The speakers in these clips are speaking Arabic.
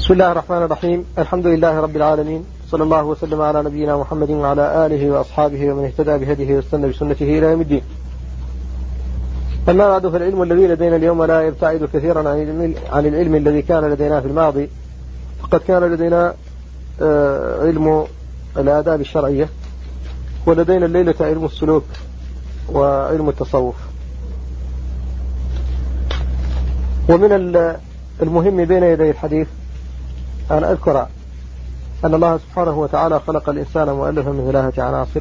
بسم الله الرحمن الرحيم. الحمد لله رب العالمين، صلى الله وسلم على نبينا محمد وعلى آله وأصحابه ومن اهتدى بهديه واستنى بسنته إلى يوم الدين. أما بعد، فالعلم الذي لدينا اليوم لا يبتعد كثيرا عن العلم الذي كان لدينا في الماضي. فقد كان لدينا علم الآداب الشرعية، ولدينا الليلة علم السلوك وعلم التصوف. ومن المهم بين يدي الحديث أن أذكر أن الله سبحانه وتعالى خلق الإنسان مؤلفا من 3 عناصر،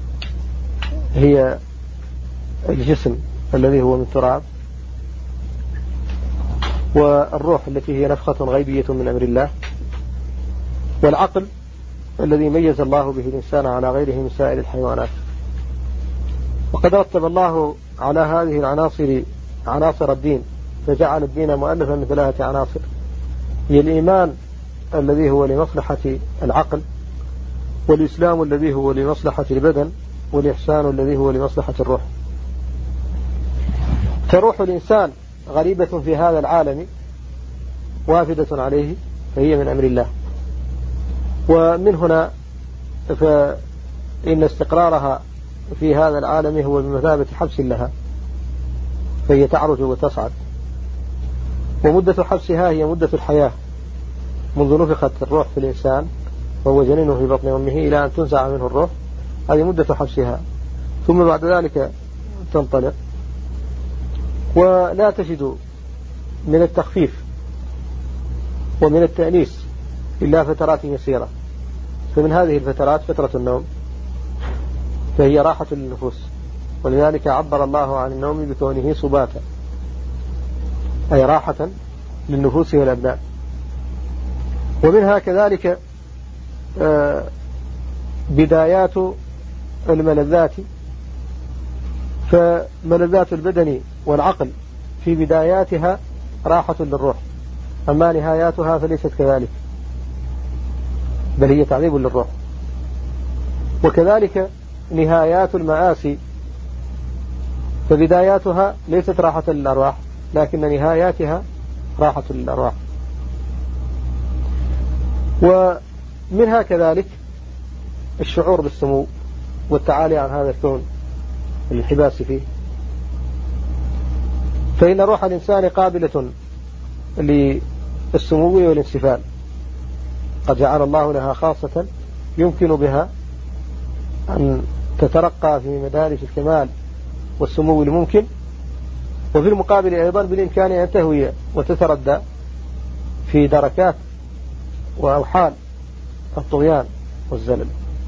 هي الجسم الذي هو من تراب، والروح التي هي نفخة غيبية من أمر الله، والعقل الذي ميز الله به الإنسان على غيره من سائر الحيوانات. وقد رتب الله على هذه العناصر عناصر الدين، فجعل الدين مؤلفا من 3 عناصر، هي الإيمان الذي هو لمصلحة العقل، والإسلام الذي هو لمصلحة البدن، والإحسان الذي هو لمصلحة الروح. فروح الإنسان غريبة في هذا العالم وافدة عليه، فهي من أمر الله. ومن هنا فإن استقرارها في هذا العالم هو بمثابة حبس لها، فهي تعرج وتصعد. ومدة حبسها هي مدة الحياة، منذ نفخت الروح في الإنسان وهو جنين في بطن أمه إلى أن تنزع منه الروح، هذه مدة حبسها. ثم بعد ذلك تنطلق، ولا تجد من التخفيف ومن التأنيس إلا فترات يسيرة. فمن هذه الفترات فترة النوم، فهي راحة للنفوس، ولذلك عبر الله عن النوم بكونه سباتا، أي راحة للنفوس والأبدان. ومنها كذلك بدايات الملذات، فملذات البدن والعقل في بداياتها راحة للروح، أما نهاياتها فليست كذلك، بل هي تعذيب للروح. وكذلك نهايات المآسي، فبداياتها ليست راحة للأرواح، لكن نهاياتها راحة للأرواح. ومنها كذلك الشعور بالسمو والتعالي عن هذا الكون الانحباس فيه، فإن روح الإنسان قابلة للسمو والانسفال، قد جعل الله لها خاصة يمكن بها أن تترقى في مدارج الكمال والسمو الممكن، وفي المقابل أيضا بالإمكان أن تهوي وتتردى في دركات وأوحال الطغيان والزلل.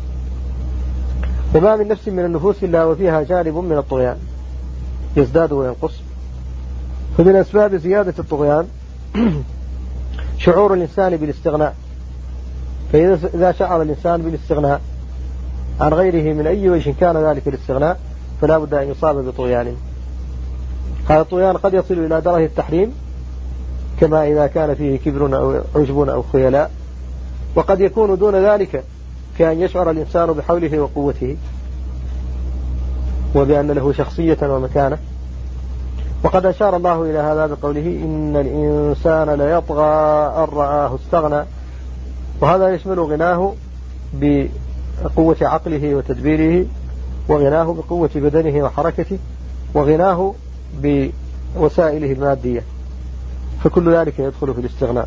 وما من نفس من النفوس إلا وفيها جانب من الطغيان يزداد وينقص. فمن أسباب زيادة الطغيان شعور الإنسان بالاستغناء، فإذا شعر الإنسان بالاستغناء عن غيره من أي وجه كان ذلك الاستغناء، فلا بد أن يصاب بطغيان. هذا الطغيان قد يصل إلى درجة التحريم، كما إذا كان فيه كبر أو عجب أو خيلاء، وقد يكون دون ذلك كأن يشعر الإنسان بحوله وقوته، وبأن له شخصية ومكانة. وقد أشار الله إلى هذا بقوله: إن الإنسان ليطغى أن رآه استغنى. وهذا يشمل غناه بقوة عقله وتدبيره، وغناه بقوة بدنه وحركته، وغناه بوسائله المادية، فكل ذلك يدخل في الاستغناء.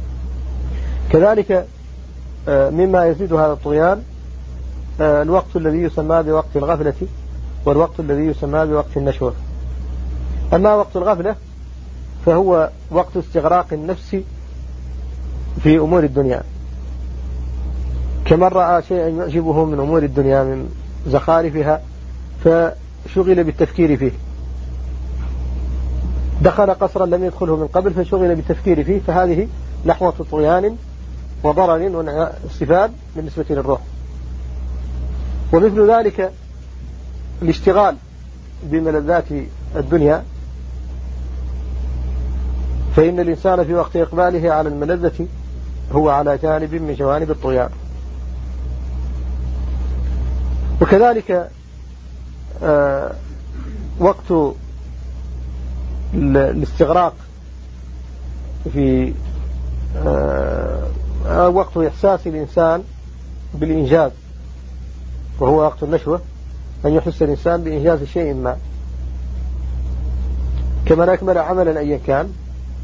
كذلك مما يزيد هذا الطغيان الوقت الذي يسمى بوقت الغفلة، والوقت الذي يسمى بوقت النشوة. أما وقت الغفلة فهو وقت استغراق النفس في أمور الدنيا، كمن رأى شيئا يعجبه من أمور الدنيا من زخارفها فشغل بالتفكير فيه، دخل قصرا لم يدخله من قبل فشغل بالتفكير فيه، فهذه لحظة طغيان وضرر واستفاد بالنسبة للروح. ومثل ذلك الاشتغال بملذات الدنيا، فإن الإنسان في وقت إقباله على الملذة هو على جانب من جوانب الطغيان. وكذلك وقت الاستغراق في وقت إحساس الإنسان بالإنجاز، وهو وقت النشوة، أن يحس الإنسان بإنجاز شيء ما، كمن أكمل عملا أيا كان.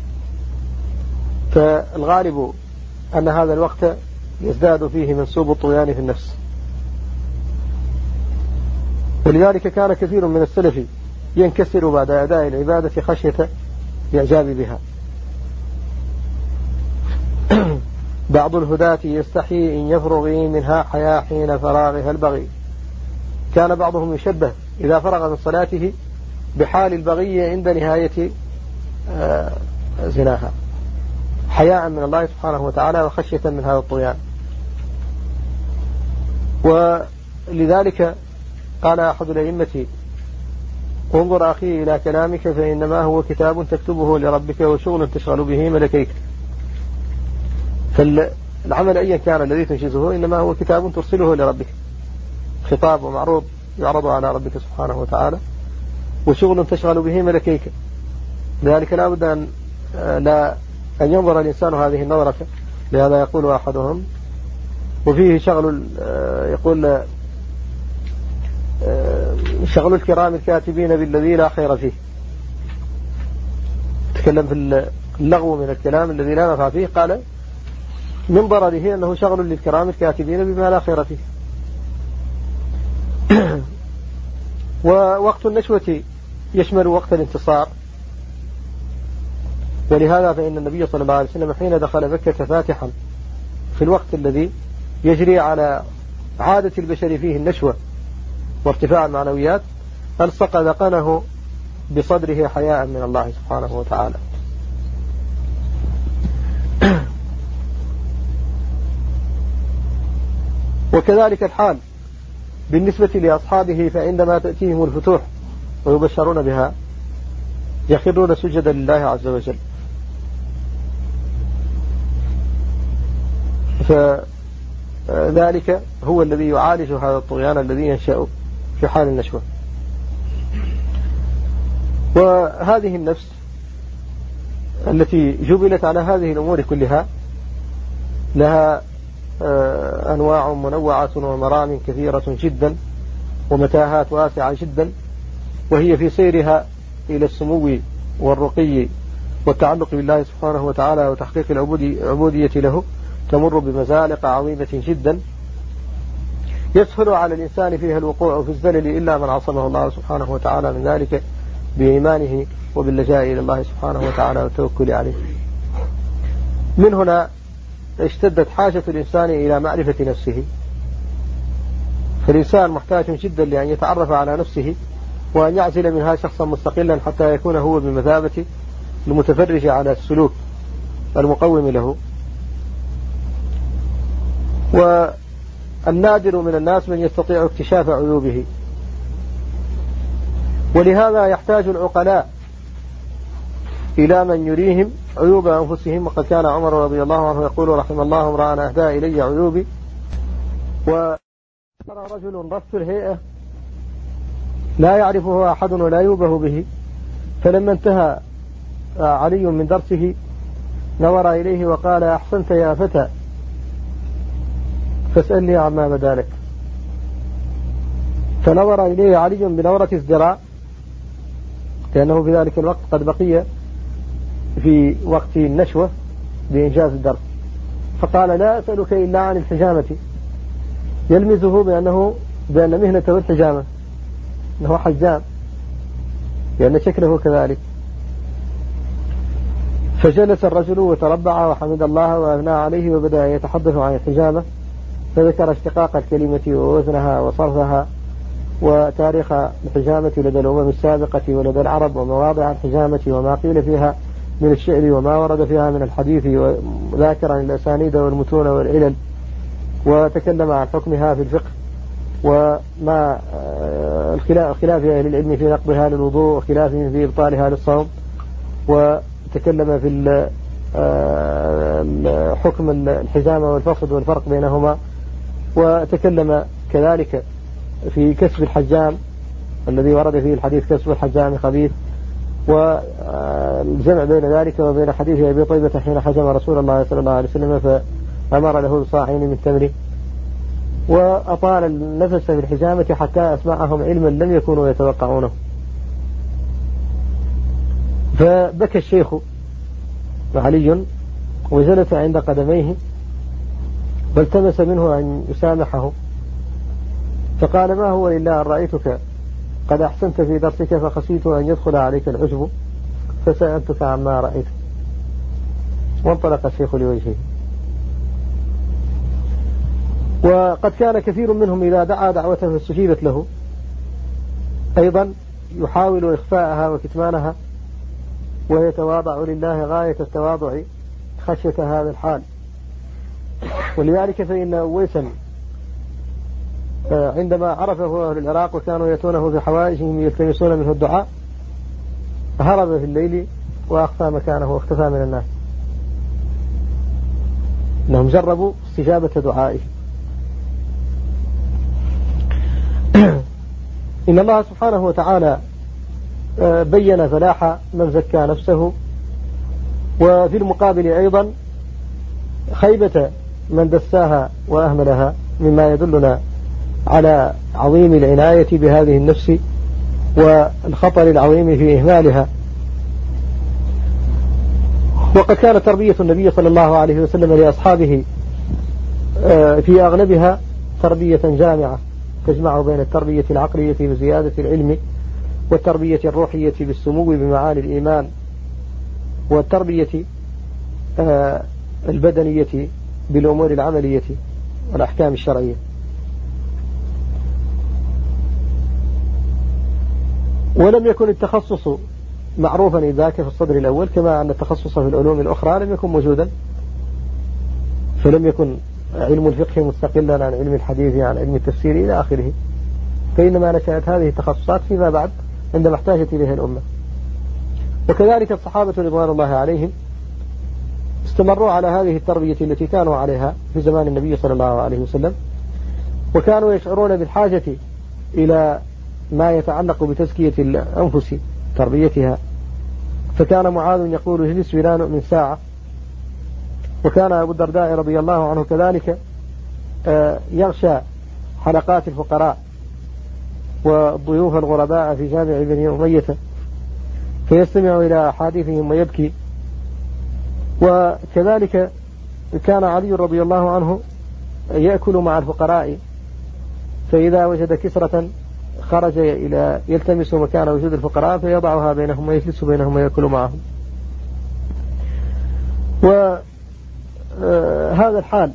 فالغالب أن هذا الوقت يزداد فيه منسوب الطغيان في النفس، ولذلك كان كثير من السلف ينكسر بعد أداء العبادة خشية الإعجاب بها. بعض الهداة يستحي إن يفرغ منها حياء حين فراغها البغي. كان بعضهم يشبه إذا فرغ من صلاته بحال البغي عند نهاية زناها، حياء من الله سبحانه وتعالى وخشية من هذا الطغيان. ولذلك قال أحد الأئمة: انظر أخي إلى كلامك فإنما هو كتاب تكتبه لربك وشغل تشغل به ملكيك. فالعمل أيا كان الذي تنجزه إنما هو كتاب ترسله لربك، خطاب ومعروض يعرض على ربك سبحانه وتعالى، وشغل تشغل به ملكيك. لذلك لا بد أن ينظر الإنسان هذه النظرة. لهذا يقول أحدهم: وفيه شغل، يقول: شغل الكرام الكاتبين بالذي لا خير فيه. تكلم في اللغو من الكلام الذي لا نفع فيه، قال من ضرره أنه شغل للكرام الكاتبين بما لا خير فيه. ووقت النشوة يشمل وقت الانتصار، ولهذا فإن النبي صلى الله عليه وسلم حين دخل مكة فاتحا في الوقت الذي يجري على عادة البشر فيه النشوة وارتفاع المعنويات، ألصق ذقنه بصدره حياء من الله سبحانه وتعالى. وكذلك الحال بالنسبة لأصحابه، فعندما تأتيهم الفتوح ويبشرون بها يخرون سجدا لله عز وجل. فذلك هو الذي يعالج هذا الطغيان الذي ينشأ في حال النشوة. وهذه النفس التي جبلت على هذه الأمور كلها لها أنواع منوعة ومرام كثيرة جدا ومتاهات واسعة جدا، وهي في سيرها إلى السمو والرقي والتعلق بالله سبحانه وتعالى وتحقيق العبودية له تمر بمزالق عظيمة جدا يسهل على الإنسان فيها الوقوع في الزلل إلا من عصمه الله سبحانه وتعالى من ذلك بإيمانه وباللجاء إلى الله سبحانه وتعالى والتوكل عليه. من هنا اشتدت حاجة الإنسان إلى معرفة نفسه، فالإنسان محتاج جدا لأن يتعرف على نفسه وأن يعزل منها شخصا مستقلا حتى يكون هو بمثابة المتفرج على السلوك المقوم له. والنادر من الناس من يستطيع اكتشاف عيوبه، ولهذا يحتاج العقلاء إلى من يريهم عيوب أنفسهم. وقد كان عمر رضي الله عنه يقول: رحم الله امرأ أهدى إلي عيوبي. وترى رجل رث الهيئة لا يعرفه أحد ولا يوبه به، فلما انتهى علي من درسه نظر إليه وقال: أحسنت يا فتى، فاسألني عما بدا لك. فنظر إليه علي بنظرة ازدراء، لأنه في ذلك الوقت قد بقي في وقت النشوة بإنجاز الدرس، فقال: لا أسألك إلا عن الحجامة، يلمزه بأن مهنته الحجامة، أنه حجام، لأن شكله كذلك. فجلس الرجل وتربع وحمد الله وأثنى عليه وبدأ يتحدث عن الحجامة، فذكر اشتقاق الكلمة ووزنها وصرفها وتاريخ الحجامة لدى الأمم السابقة ولدى العرب ومواضع الحجامة وما قيل فيها من الشعر وما ورد فيها من الحديث، وذاكرا الأسانيد والمتون والعلل، وتكلم عن حكمها في الفقه وما خلاف أهل العلم في نقضها للوضوء وخلافهم في إبطالها للصوم، وتكلم في حكم الحزامة والفصد والفرق بينهما، وتكلم كذلك في كسب الحجام الذي ورد فيه الحديث: كسب الحجام خبيث، والجمع بين ذلك وبين حديث أبي طيبة حين حجم رسول الله صلى الله عليه وسلم أمر له بصاعين من تمر، وأطال النفس في الحجامة حتى أسمعهم علما لم يكونوا يتوقعونه. فبكى الشيخ علي وجلس عند قدميه والتمس منه أن يسامحه، فقال: ما هو إلا أن رأيتك قد أحسنت في درسك فخشيت أن يدخل عليك العجب فسألتك عما رأيت. وانطلق الشيخ لوجهه. وقد كان كثير منهم إذا دعا دعوته فاستجيبت له أيضا يحاول إخفاءها وكتمانها، ويتواضع لله غاية التواضع خشية هذا الحال. ولذلك فإن أويسا عندما عرفه أهل العراق وكانوا يأتونه في حوائجهم يلتمسون منه الدعاء هرب في الليل وأخفى مكانه واختفى من الناس. إنهم جربوا استجابة دعائه. إن الله سبحانه وتعالى بين فلاح من زكى نفسه، وفي المقابل أيضا خيبة من دساها وأهملها، مما يدلنا على عظيم العناية بهذه النفس والخطر العظيم في إهمالها. وقد كانت تربية النبي صلى الله عليه وسلم لأصحابه في أغلبها تربية جامعة تجمع بين التربية العقلية بزيادة العلم، والتربية الروحية بالسمو بمعاني الإيمان، والتربية البدنية بالأمور العملية والأحكام الشرعية. ولم يكن التخصص معروفا إذاك في الصدر الأول، كما أن التخصص في العلوم الأخرى لم يكن موجودا، فلم يكن علم الفقه مستقلا عن علم الحديث عن علم التفسير إلى آخره، فإنما نشأت هذه التخصصات فيما بعد عندما احتاجت إليها الأمة. وكذلك الصحابة رضوان الله عليهم استمروا على هذه التربية التي كانوا عليها في زمان النبي صلى الله عليه وسلم، وكانوا يشعرون بالحاجة إلى ما يتعلق بتزكية الأنفس تربيتها. فكان معاذ يقول: اجلس بنا نؤمن ساعة. وكان أبو الدرداء رضي الله عنه كذلك يغشى حلقات الفقراء والضيوف الغرباء في جامع بني أمية فيستمع إلى أحاديثهم ويبكي. وكذلك كان علي رضي الله عنه يأكل مع الفقراء، فإذا وجد كسرة خرج إلى يلتمس مكان وجود الفقراء فيضعها بينهم ويجلس بينهم ويأكل معهم. وهذا الحال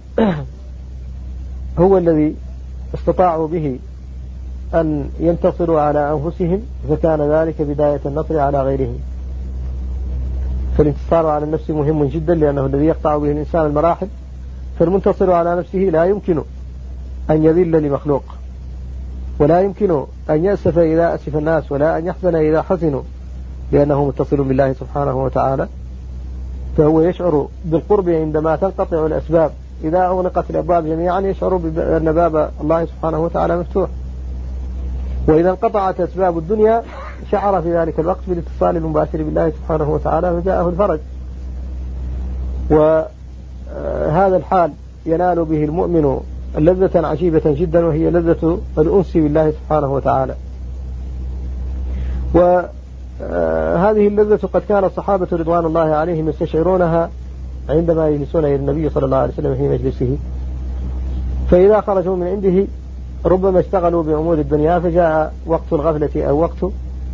هو الذي استطاعوا به أن ينتصروا على أنفسهم، فكان ذلك بداية النصر على غيرهم. فالانتصار على النفس مهم جدا، لأنه الذي يقطع به الإنسان المراحل. فالمنتصر على نفسه لا يمكن أن يذل لمخلوق، ولا يمكن أن يأسف إذا أسف الناس، ولا أن يحزن إذا حزنوا، لأنه متصل بالله سبحانه وتعالى. فهو يشعر بالقرب عندما تنقطع الأسباب. إذا أغلقت الأبواب جميعا يشعر بأن باب الله سبحانه وتعالى مفتوح. وإذا انقطعت أسباب الدنيا شعر في ذلك الوقت بالاتصال المباشر بالله سبحانه وتعالى فجاءه الفرج. وهذا الحال ينال به المؤمن لذة عجيبة جدا، وهي لذة الأنس بالله سبحانه وتعالى. وهذه اللذة قد كان الصحابة رضوان الله عليهم يستشعرونها عندما يجلسون إلى النبي صلى الله عليه وسلم في مجلسه. فإذا خرجوا من عنده ربما اشتغلوا بأمور الدنيا، فجاء وقت الغفلة أو وقت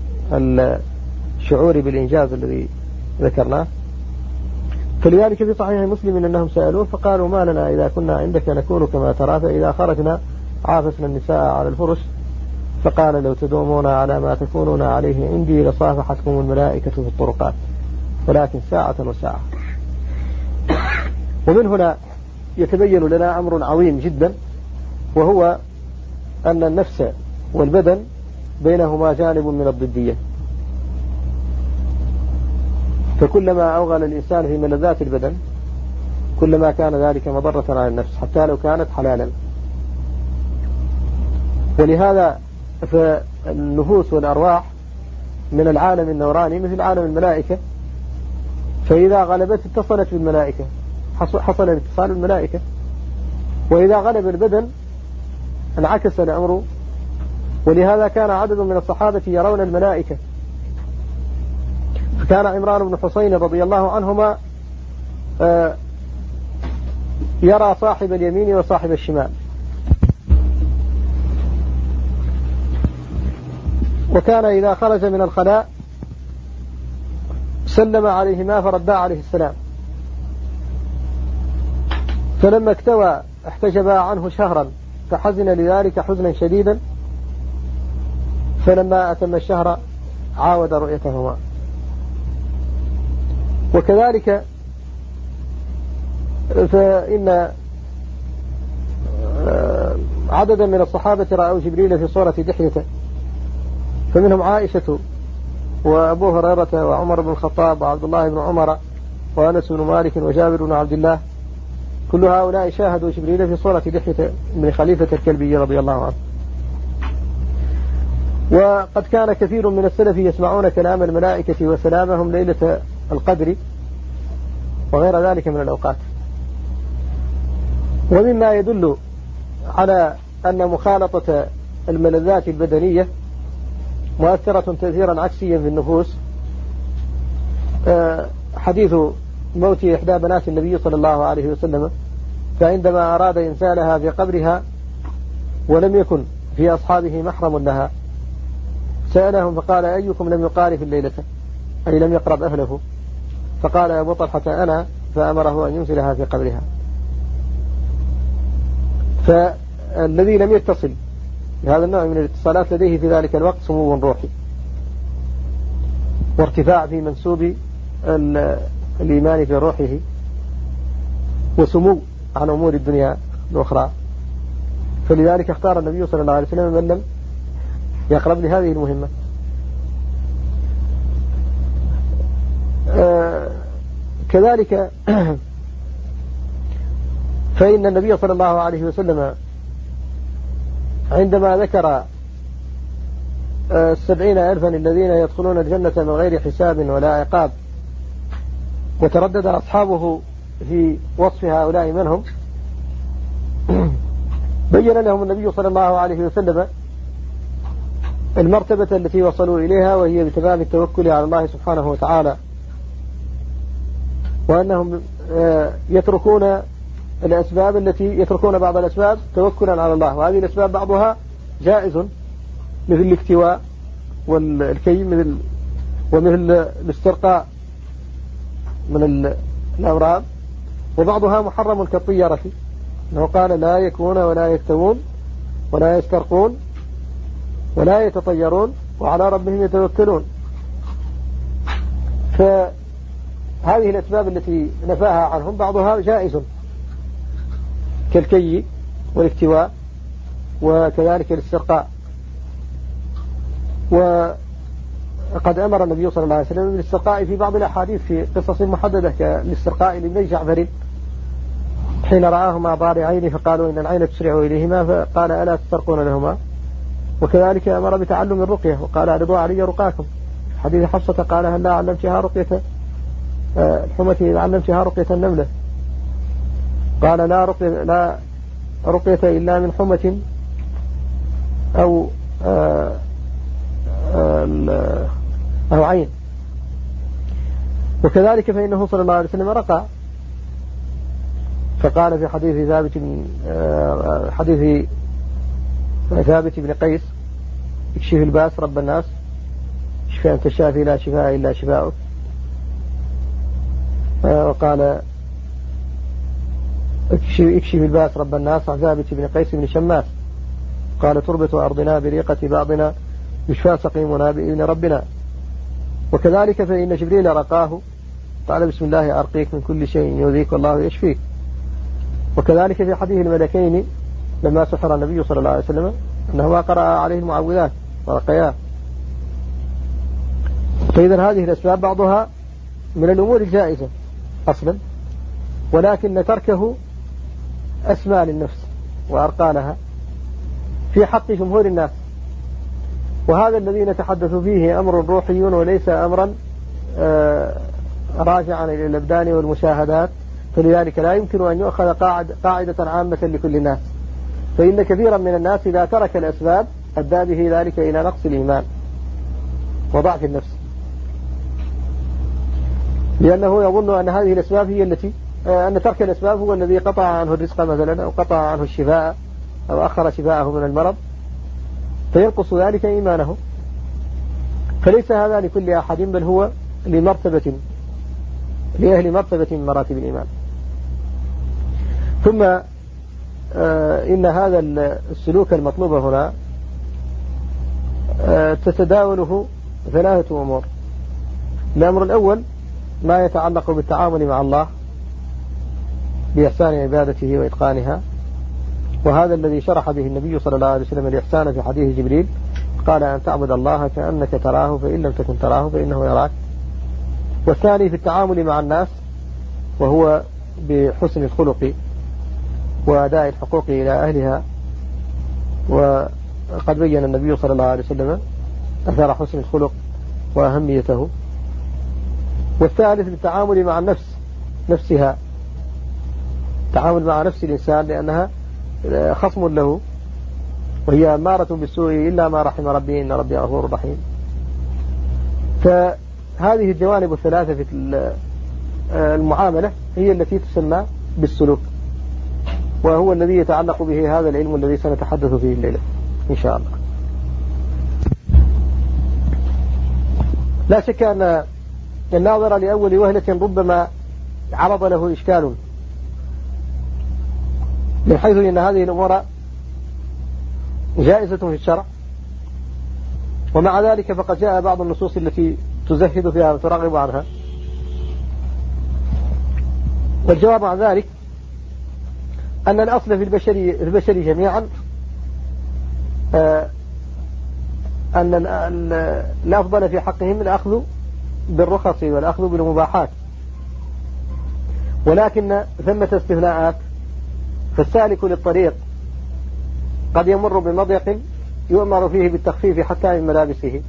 الشعور بالإنجاز الذي ذكرناه. فلذلك في صحيح مسلم أنهم سألوه فقالوا: ما لنا إذا كنا عندك نكون كما ترى، فإذا خرجنا عافسنا النساء على الفرش. فقال: لو تدومون على ما تكونون عليه عندي لصافحتكم الملائكة في الطرقات، ولكن ساعة وساعة. ومن هنا يتبين لنا أمر عظيم جدا، وهو أن النفس والبدن بينهما جانب من الضدية. فكلما أوغل الإنسان في ملذات البدن كلما كان ذلك مضرة على النفس، حتى لو كانت حلالا. ولهذا فالنفوس والأرواح من العالم النوراني مثل عالم الملائكة، فإذا غلبت اتصلت بالملائكة حصل الاتصال بالملائكة. وإذا غلب البدن انعكس الأمر، ولهذا كان عدد من الصحابة يرون الملائكة. فكان عمران بن حسين رضي الله عنهما يرى صاحب اليمين وصاحب الشمال. وكان إذا خرج من الخلاء سلم عليهما فردا عليه السلام، فلما اكتوى احتجبا عنه شهرا فحزن لذلك حزنا شديدا، فلما أتم الشهر عاود رؤيتهما. وكذلك فإن عددا من الصحابة رأوا جبريل في صورة دحية، فمنهم عائشة وأبو هريرة وعمر بن الخطاب وعبد الله بن عمر وأنس بن مالك وجابر بن عبد الله، كل هؤلاء شاهدوا جبريل في صورة دحية من خليفة الكلبي رضي الله عنه. وقد كان كثير من السلف يسمعون كلام الملائكة وسلامهم ليلة القدر وغير ذلك من الأوقات. ومما يدل على أن مخالطة الملذات البدنية مؤثرة تأثيرا عكسيا في النفوس حديث موت إحدى بنات النبي صلى الله عليه وسلم، فعندما أراد إنزالها في قبرها ولم يكن في أصحابه محرم لها سألهم فقال: أيكم لم يقارف الليلة، أي لم يقرب أهله؟ فقال أبو طلحة: أنا، فأمره أن ينزلها في قبرها. فالذي لم يتصل بهذا النوع من الاتصالات لديه في ذلك الوقت سمو روحي وارتفاع في منسوب الإيمان في روحه وسمو عن أمور الدنيا الأخرى. فلذلك اختار النبي صلى الله عليه وسلم من لم يقرب لهذه المهمة. كذلك فإن النبي صلى الله عليه وسلم عندما ذكر 70,000 الذين يدخلون الجنة من غير حساب ولا عقاب، وتردد أصحابه في وصف هؤلاء من هم، بين لهم النبي صلى الله عليه وسلم المرتبة التي وصلوا إليها، وهي بتمام التوكل على الله سبحانه وتعالى، وأنهم يتركون بعض الأسباب توكلا على الله، وهذه الأسباب بعضها جائز مثل الاكتواء والكي ومثل الاسترقاء من الأمراض، وبعضها محرم كالطيرة، أنه قال: لا يكون ولا يكتوون ولا يسترقون ولا يتطيرون وعلى ربهم يتوكلون. فهذه الأسباب التي نفاها عنهم بعضها جائز كالكي والاكتواء وكذلك الاسترقاء. وقد أمر النبي صلى الله عليه وسلم بالاسترقاء في بعض الأحاديث في قصص محددة كالاسترقاء لابني جعفر حين رآهما ضارعين فقالوا إن العين تسرع إليهما، فقال: ألا تسترقون لهما؟ وكذلك أمر بتعلم الرقية وقال: أعرضوا علي رقاكم. حديث حفصة قال: هل لا علمتها رقية الحمة إذا علمتها رقية النملة؟ قال: لا رقية إلا من حمة أو عين. وكذلك فإنه صلى الله عليه وسلم رقى، فقال في حديث ثابت بن قيس: اكشف الباس رب الناس، اشف أنت الشافي لا شفاء إلا شفاؤك. وقال: اكشف الباس رب الناس عن ثابت بن قيس بن شماس، قال: تربة أرضنا بريقة بعضنا يشفى سقيمنا بإذن ربنا. وكذلك فإن جبريل رقاه، قال: بسم الله أرقيك من كل شيء يؤذيك والله يشفيك. وكذلك في حديث الملكين لما سحر النبي صلى الله عليه وسلم أنه قرأ عليه المعوذات ورقياه. فإذا هذه الأسباب بعضها من الأمور الجائزة أصلا، ولكن تركه أسمى للنفس وأرقى لها في حق جمهور الناس. وهذا الذي نتحدث فيه أمر روحي وليس أمرا راجعا إلى الأبدان والمشاهدات، فلذلك لا يمكن أن يؤخذ قاعدة عامة لكل الناس، فإن كثيرا من الناس إذا ترك الأسباب أدى به ذلك إلى نقص الإيمان وضعف النفس، لأنه يظن أن هذه الأسباب هي التي أن ترك الأسباب هو الذي قطع عنه الرزق مثلا، أو قطع عنه الشفاء، أو أخر شفاءه من المرض، فينقص ذلك إيمانه. فليس هذا لكل أحد، بل هو لأهل مرتبة من مراتب الإيمان. ثم إن هذا السلوك المطلوب هنا تتداوله ثلاثة أمور. الأمر الأول ما يتعلق بالتعامل مع الله بإحسان عبادته وإتقانها، وهذا الذي شرح به النبي صلى الله عليه وسلم الإحسان في حديث جبريل، قال أن تعبد الله كأنك تراه فإن لم تكن تراه فإنه يراك. والثاني في التعامل مع الناس، وهو بحسن الخلق وأداء الحقوق إلى أهلها، وقد بين النبي صلى الله عليه وسلم أثر حسن الخلق وأهميته. والثالث للتعامل مع النفس نفسها، التعامل مع نفس الإنسان، لأنها خصم له وهي أمارة بالسوء إلا ما رحم ربي إن ربي غفور رحيم. فهذه الجوانب الثلاثة في المعاملة هي التي تسمى بالسلوك، وهو الذي يتعلق به هذا العلم الذي سنتحدث فيه الليلة إن شاء الله. لا شك أن الناظر لأول وهلة ربما عرض له إشكال، من حيث أن هذه الأمور جائزة في الشرع، ومع ذلك فقد جاء بعض النصوص التي تزهد فيها وترغب عنها. والجواب عن ذلك أن الأصل في البشر جميعا أن الأفضل في حقهم الأخذ بالرخص والأخذ بالمباحات، ولكن ثمة استثناءات. فالسالك للطريق قد يمر بمضيق يؤمر فيه بالتخفيف حتى من ملابسه،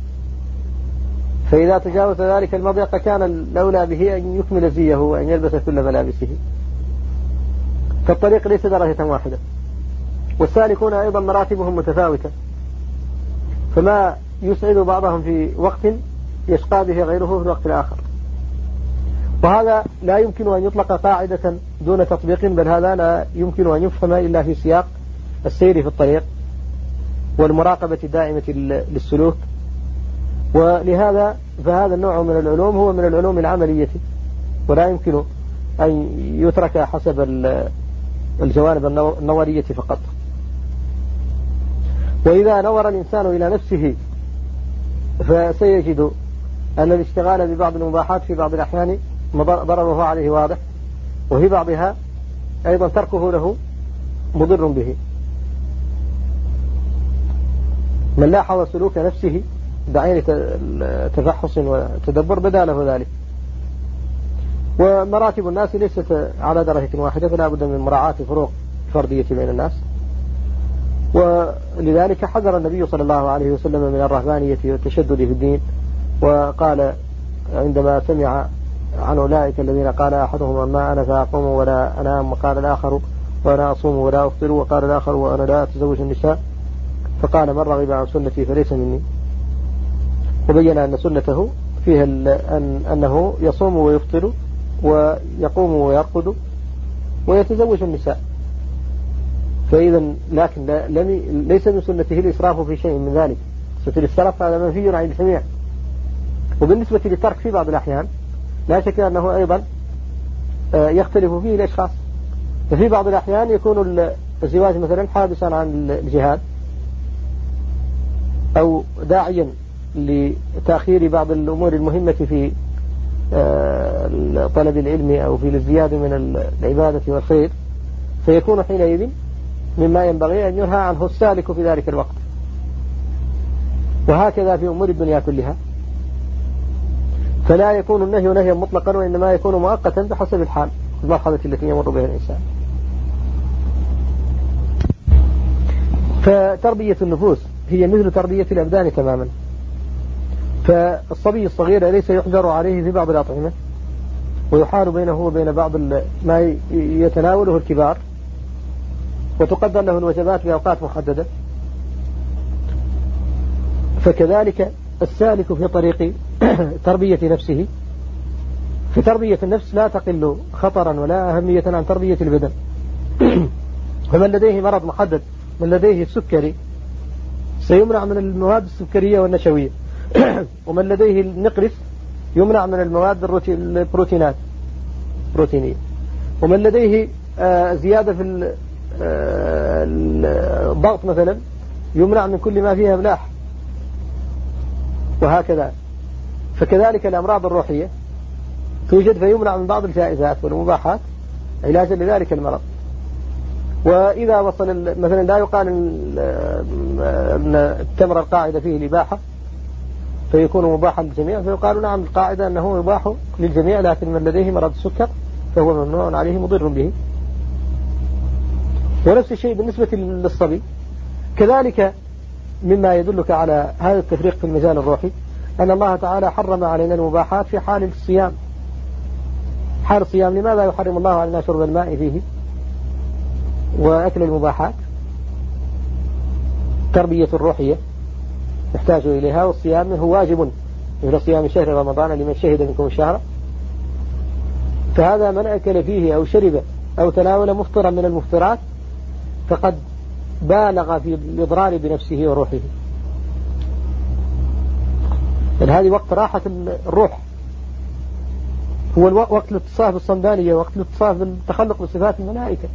فإذا تجاوز ذلك المضيق كان الأولى به أن يكمل زيه وأن يلبس كل ملابسه. فالطريق ليس درجة واحدة، والسالكون أيضا مراتبهم متفاوتة، فما يسعد بعضهم في وقت يشقى به غيره في الوقت الآخر. وهذا لا يمكن أن يطلق قاعدة دون تطبيق، بل هذا لا يمكن أن يفهم إلا في سياق السير في الطريق والمراقبة الدائمة للسلوك. ولهذا فهذا النوع من العلوم هو من العلوم العملية، ولا يمكن أن يترك حسب الجوانب النظرية فقط. وإذا نظر الإنسان إلى نفسه فسيجد أن الاشتغال ببعض المباحات في بعض الأحيان ضرره عليه واضح، وفي بعضها أيضا تركه له مضر به. من لاحظ سلوك نفسه بعين تفحص وتدبر بدا له ذلك. ومراتب الناس ليست على درجة واحدة، فلا بد من مراعاة فروق فردية بين الناس. ولذلك حذر النبي صلى الله عليه وسلم من الرهبانية والتشدد في الدين، وقال عندما سمع عن أولئك الذين قال أحدهم أما أنا فأقوم ولا أنام، وقال الآخر وأنا أصوم ولا أفطر، وقال الآخر وأنا لا أتزوج النساء، فقال من رغب عن سنتي فليس مني. وبين أن سنته فيها أنه يصوم ويفطر ويقوم ويرقد ويتزوج النساء. فإذا لكن ليس من سنته الإسراف في شيء من ذلك. سنة الإسراف هذا منفي عن الجميع. وبالنسبة للترك في بعض الأحيان لا شك أنه أيضا يختلف فيه الأشخاص. ففي بعض الأحيان يكون الزواج مثلا حابسا عن الجهاد، أو داعيا لتأخير بعض الأمور المهمة في طلب العلم أو في الازدياد من العبادة والخير، فيكون حينئذ مما ينبغي أن ينهى عنه السالك في ذلك الوقت. وهكذا في أمور الدنيا كلها، فلا يكون النهي نهيا مطلقا، وإنما يكون مؤقتا بحسب الحال المرحلة التي يمر بها الإنسان. فتربية النفوس هي مثل تربية الأبدان تماما. فالصبي الصغير ليس يحجر عليه في بعض الأطعمة ويحال بينه وبين بعض ما يتناوله الكبار، وتقدر له الوجبات بأوقات محددة. فكذلك السالك في طريق تربية نفسه، في تربية النفس لا تقل خطرا ولا أهمية عن تربية البدن. فمن لديه مرض محدد، من لديه السكري سيمنع من المواد السكرية والنشوية، ومن لديه النقرس يمنع من المواد البروتينية، ومن لديه زيادة في الضغط مثلا يمنع من كل ما فيها أملاح، وهكذا. فكذلك الأمراض الروحية توجد فيمنع من بعض الجائزات والمباحات علاجا لذلك المرض. وإذا وصل مثلا لا يقال أن التمر القاعدة فيه الإباحة فيكون مباحا للجميع، فيقال نعم القاعدة أنه مباح للجميع، لكن من لديه مرض السكر فهو ممنوع عليه مضر به. ونفس الشيء بالنسبة للصبي. كذلك مما يدلك على هذا التفريق في المجال الروحي أن الله تعالى حرم علينا المباحات في حال الصيام. حال الصيام لماذا يحرم الله علينا شرب الماء فيه وأكل المباحات؟ تربية الروحية يحتاج إليها، والصيام هو واجب مثل صيام شهر رمضان لمن شهد منكم الشهر. فهذا من أكل فيه أو شرب أو تناول مفطرا من المفطرات فقد بالغ في الإضرار بنفسه وروحه. بل هذه وقت راحة الروح، هو وقت الاتصاف بالصمدانية، وقت الاتصاف بالتخلق بصفات الملائكة.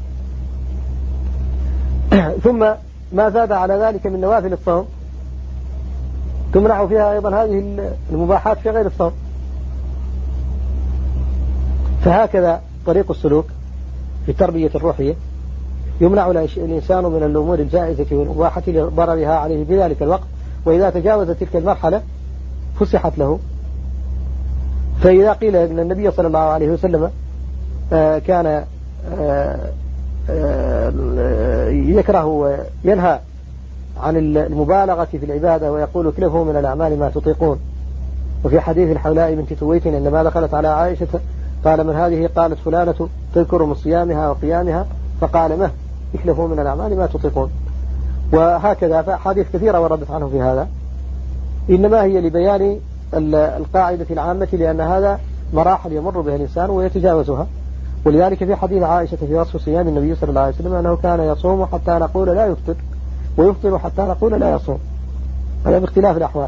ثم ما زاد على ذلك من نوافل الصوم تمنع فيها أيضا هذه المباحات في غير الصوم. فهكذا طريق السلوك في تربية الروحية يمنع الإنسان من الأمور الجائزة والمباحة لضررها عليه في ذلك الوقت، وإذا تجاوز تلك المرحلة فسحت له. فإذا قيل أن النبي صلى الله عليه وسلم كان يكره وينهى عن المبالغة في العبادة ويقول اكلفوا من الأعمال ما تطيقون. وفي حديث الحولاء بنت تويتن عندما دخلت على عائشة قال من هذه؟ قالت فلانة تذكر من صيامها وقيامها، فقال مه اكلفوا من الأعمال ما تطيقون. وهكذا فأحاديث كثيرة وردت عنه في هذا، إنما هي لبيان القاعدة العامة، لأن هذا مراحل يمر بها الإنسان ويتجاوزها. ولذلك في حديث عائشة في وصف صيام النبي صلى الله عليه وسلم أنه كان يصوم حتى نقول لا يفطر، ويفطر حتى نقول لا يصوم، هذا باختلاف الأحوال.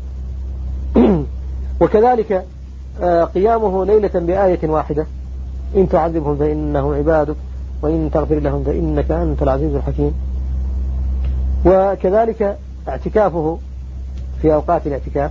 وكذلك قيامه ليلة بآية واحدة، إن تعذبهم فإنهم عبادك وإن تغفر لهم فإنك أنت العزيز الحكيم. وكذلك اعتكافه في أوقات الاعتكاف،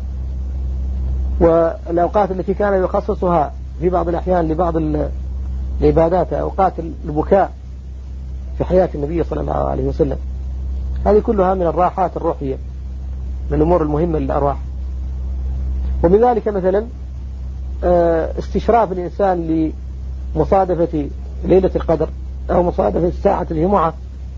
والأوقات التي كان يخصصها في بعض الأحيان لبعض العبادات أوقات البكاء في حياة النبي صلى الله عليه وسلم. هذه كلها من الراحات الروحية، من الأمور المهمة للأرواح. ومن ذلك مثلا استشراف الإنسان لمصادفة ليلة القدر، أو مصادفة ساعة الجمعة،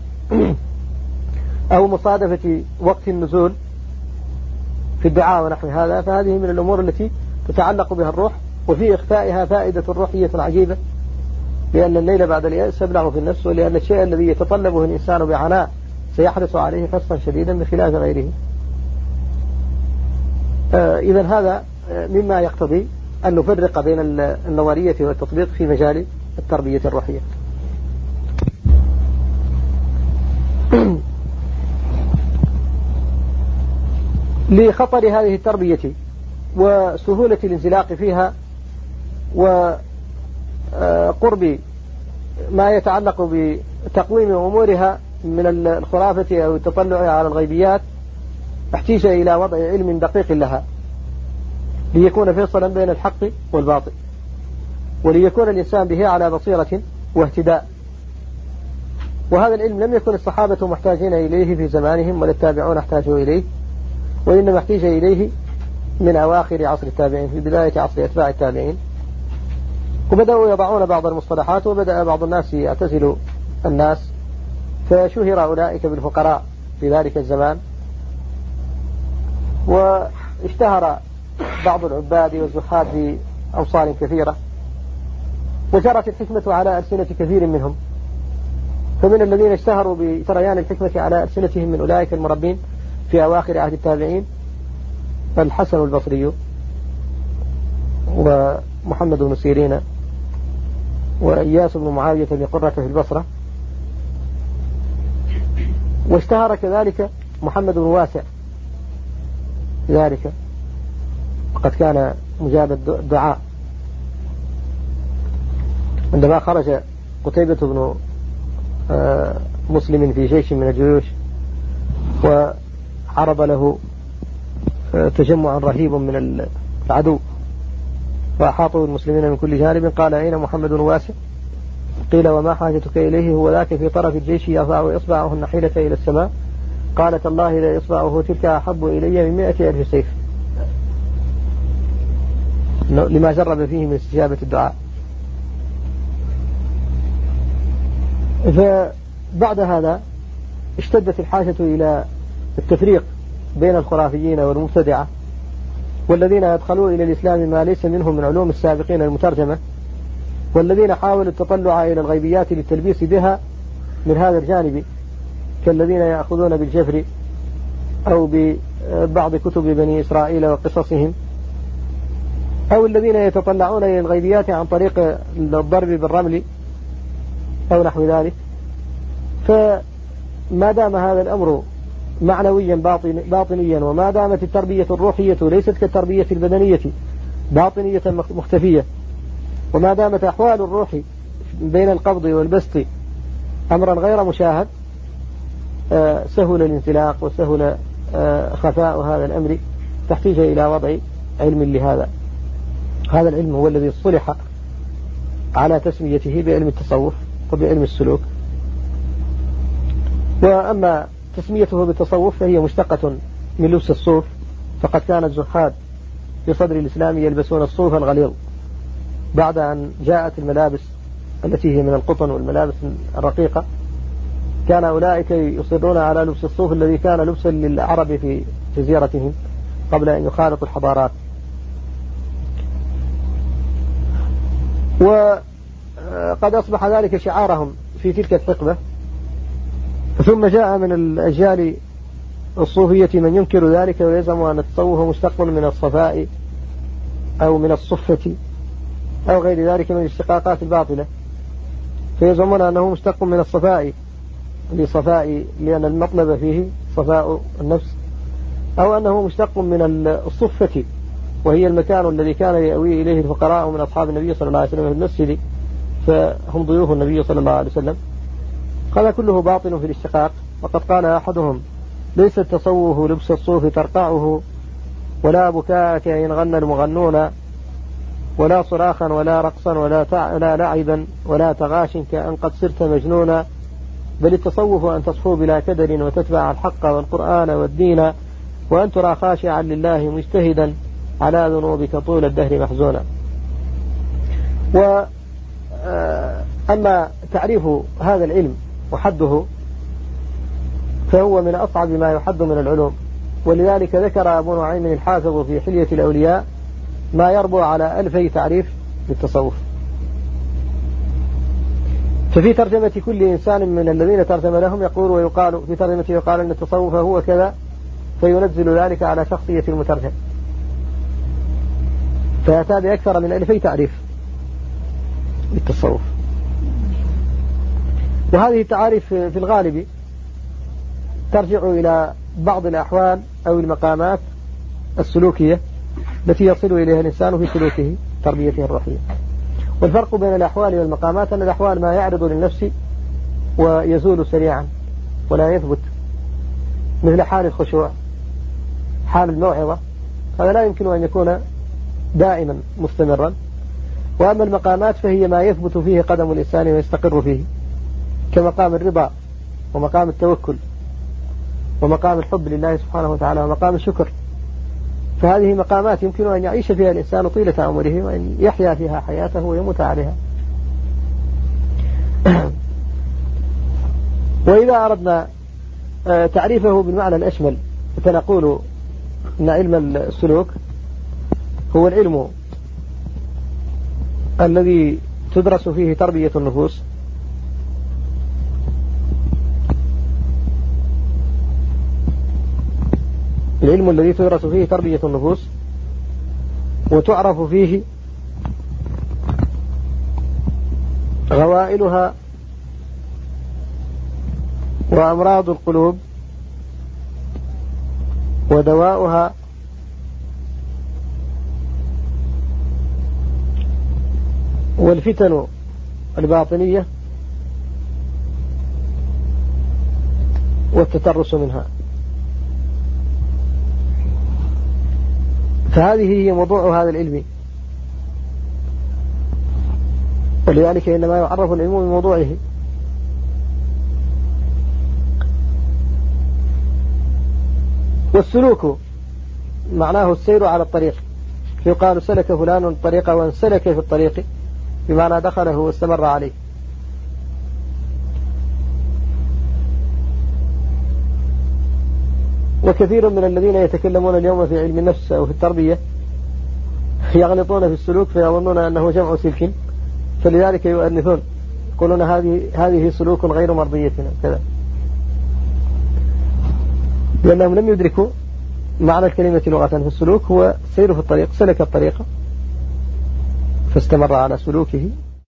أو مصادفة وقت النزول في الدعاء ونحو هذا. فهذه من الأمور التي تتعلق بها الروح، وفي إخفائها فائدة روحية عجيبة، لأن الليل بعد اليأس يبلغ في النفس، ولأن الشيء الذي يتطلبه الإنسان بعناء سيحرص عليه حرصا شديدا بخلاف غيره. إذن هذا مما يقتضي أن نفرق بين النظرية والتطبيق في مجال التربية الروحية. لخطر هذه التربية وسهولة الانزلاق فيها وقرب ما يتعلق بتقويم أمورها من الخرافة أو التطلع على الغيبيات، احتاج إلى وضع علم دقيق لها ليكون فيصلا بين الحق والباطل، وليكون الإنسان به على بصيرة واهتداء. وهذا العلم لم يكن الصحابة محتاجين إليه في زمانهم، ولا التابعون احتاجوا إليه، وإنما احتاج إليه من أواخر عصر التابعين، في بداية عصر أتباع التابعين. وبدأوا يضعون بعض المصطلحات، وبدأ بعض الناس يعتزل الناس، فشهر أولئك بالفقراء في ذلك الزمان. واشتهر بعض العباد والزهاد في أمصار كثيرة وجرت الحكمة على ألسنة كثير منهم، فمن الذين اشتهروا بسريان الحكمة على ألسنتهم من أولئك المربين في أواخر عهد التابعين الحسن البصري ومحمد بن سيرين وإياس بن معاوية بقرة في البصرة، واشتهر كذلك محمد بن واسع ذلك، وقد كان مجاب الدعاء عندما خرج قتيبة بن مسلم في جيش من الجيوش وعرض له تجمع رهيب من العدو وأحاطوا المسلمين من كل جانب، قال أين محمد واسع؟ قيل وما حاجتك إليه؟ هو ذاك في طرف الجيش يرفع إصبعه النحيلة إلى السماء. قالت الله لا إصبعه تلك أحب إلي من 100,000 سيف، لما جرب فيه من استجابة الدعاء. فبعد هذا اشتدت الحاجة إلى التفريق بين الخرافيين والمبتدعة والذين يدخلون إلى الإسلام ما ليس منهم من علوم السابقين المترجمة، والذين حاولوا التطلع إلى الغيبيات للتلبيس بها من هذا الجانب، كالذين يأخذون بالجفر أو ببعض كتب بني إسرائيل وقصصهم، أو الذين يتطلعون إلى الغيبيات عن طريق الضرب بالرمل أو نحو ذلك. فما دام هذا الأمر معنويا باطنيا، وما دامت التربية الروحية ليست كالتربية البدنية باطنية مختفية، وما دامت أحوال الروح بين القبض والبسط أمرا غير مشاهد، سهل الانسلاق وسهل خفاء هذا الأمر، تحتاج إلى وضع علم لهذا. هذا العلم هو الذي صلح على تسميته بعلم التصوف وبعلم السلوك. وأما تسميته بالتصوف فهي مشتقة من لبس الصوف، فقد كان الزهاد في صدر الإسلام يلبسون الصوف الغليظ بعد أن جاءت الملابس التي هي من القطن والملابس الرقيقة. كان أولئك يصرون على لبس الصوف الذي كان لبسا للعرب في جزيرتهم قبل أن يخالط الحضارات. وقد أصبح ذلك شعارهم في تلك الحقبة. ثم جاء من الأجيال الصوفية من ينكر ذلك ويزعم أن التصوف مشتق من الصفاء أو من الصفة أو غير ذلك من الاشتقاقات الباطلة، فيزعمون أنه مشتق من الصفاء لصفاء لأن المطلب فيه صفاء النفس، أو أنه مشتق من الصفة وهي المكان الذي كان يأوي إليه الفقراء من أصحاب النبي صلى الله عليه وسلم في المسجد، فهم ضيوف النبي صلى الله عليه وسلم. هذا كله باطل في الاشتقاق. وقد قال أحدهم ليس التصوف لبس الصوف ترقعه، ولا بكاءك إن غنى المغنون، ولا صراخا ولا رقصا ولا لعبا ولا تغاش كأن قد صرت مجنونا، بل التصوف أن تصفو بلا كدر وتتبع الحق والقرآن والدين، وأن ترى خاشعا لله مجتهدا على ذنوبك طول الدهر محزونا. وأما تعريف هذا العلم وحده فهو من أصعب ما يحد من العلوم، ولذلك ذكر أبو نعيم الحافظ في حلية الأولياء ما يربو على 2000 تعريف للتصوف. ففي ترجمة كل إنسان من الذين ترجم لهم يقول ويقال في ترجمته يقال أن التصوف هو كذا، فينزل ذلك على شخصية المترجم، فيأتى بأكثر من 2000 تعريف للتصوف. وهذه التعاريف في الغالب ترجع إلى بعض الأحوال أو المقامات السلوكية التي يصل إليها الإنسان في سلوكه تربيته الروحية. والفرق بين الأحوال والمقامات أن الأحوال ما يعرض للنفس ويزول سريعا ولا يثبت، مثل حال الخشوع، حال الموعظة، هذا لا يمكن أن يكون دائما مستمرا. وأما المقامات فهي ما يثبت فيه قدم الإنسان ويستقر فيه، كمقام الرضا ومقام التوكل ومقام الحب لله سبحانه وتعالى ومقام الشكر. فهذه مقامات يمكن أن يعيش فيها الإنسان طيلة عمره وأن يحيا فيها حياته ويموت عليها. وإذا أردنا تعريفه بالمعنى الأشمل فنقول أن علم السلوك هو العلم الذي تدرس فيه تربية النفوس، العلم الذي تدرس فيه تربية النفوس وتعرف فيه غوائلها وأمراض القلوب ودواؤها والفتن الباطنية والتترس منها. فهذه هي موضوع هذا العلم، ولذلك إنما يعرف العلم بموضوعه. والسلوك معناه السير على الطريق، يقال سلك فلان الطريق وانسلك في الطريق، بمعنى دخله واستمر عليه. وكثير من الذين يتكلمون اليوم في علم النفس أو في التربية يغلطون في السلوك فيظنون أنه جمع سلك، فلذلك يؤنثون يقولون هذه سلوك غير مرضية كذا، لأنهم لم يدركوا معنى الكلمة لغة. في السلوك هو سير في الطريق، سلك الطريق فاستمر على سلوكه